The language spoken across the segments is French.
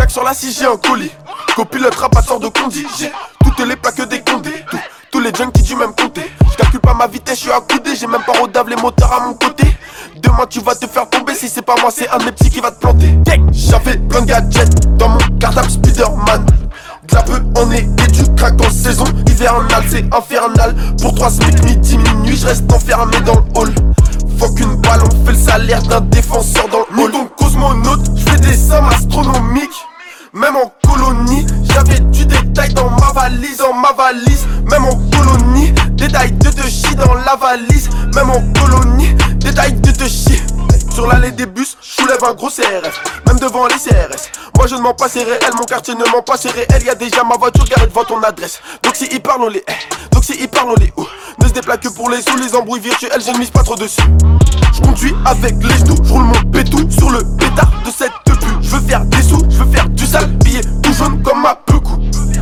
plaques sur la 6, j'ai un colis. Copilote rapasseur de condi. J'ai toutes les plaques des condés. Tous les junkies du même côté. J'calcule pas ma vitesse, j'suis accoudé. J'ai même pas rodave les moteurs à mon côté. Demain tu vas te faire tomber. Si c'est pas moi, c'est un de mes petits qui va te planter. J'avais plein de gadgets dans mon cartable Spiderman. De la peu en est et du crack en saison hivernale, c'est infernal. Pour 3 SMIC midi minuit, je reste enfermé dans le hall. Faut qu'une balle, on fait le salaire d'un défenseur dans le hall. Donc cosmonaute, je fais des sommes astronomiques. Même en colonie, j'avais du détail dans ma valise, même en colonie, détail de chi dans la valise. Même en colonie, détail de chi. Sur l'allée des bus, j'soulève un gros CRF, même devant les CRS. Moi je ne mens pas, c'est réel, mon quartier ne ment pas, c'est réel. Y'a déjà ma voiture garée devant ton adresse. Donc si ils parlent on les ne se déplace que pour les sous, les embrouilles virtuelles, je ne mise pas trop dessus. Je conduis avec les genoux, je roule mon pétou sur le pétard de cette pute. Je veux faire des sous, je veux faire du sale, billet tout jaune comme ma pecou.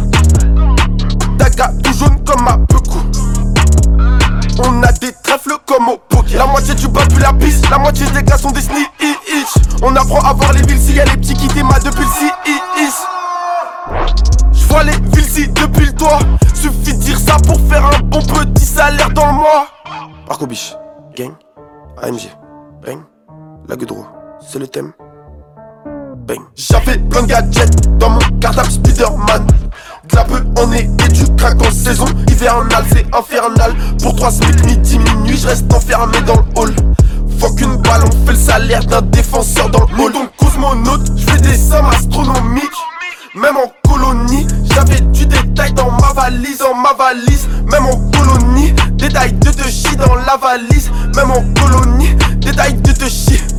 Daga tout jaune comme ma pecou. On a des trèfles comme au poker. La moitié du bas puis la piste, la moitié des gars sont des snitch. On apprend à voir les villes si y'a les petits qui t'aiment depuis le 6. J'vois les villes si depuis le toit. Suffit de dire ça pour faire un bon petit salaire dans le mois. Marco Biche, gang, AMG, bang, la Guedro, c'est le thème. Bang. J'avais plein de gadgets dans mon cartable Spiderman. De la peu en est et du crack en saison hivernale, c'est infernal. Pour 3 SMIC midi minuit, je reste enfermé dans le hall. Faut qu'une balle, on fait le salaire d'un défenseur dans le hall. Donc cosmonaute, je fais des sommes astronomiques. Même en colonie, j'avais du détail dans ma valise, même en colonie, détail de chi dans la valise. Même en colonie, détail de chi.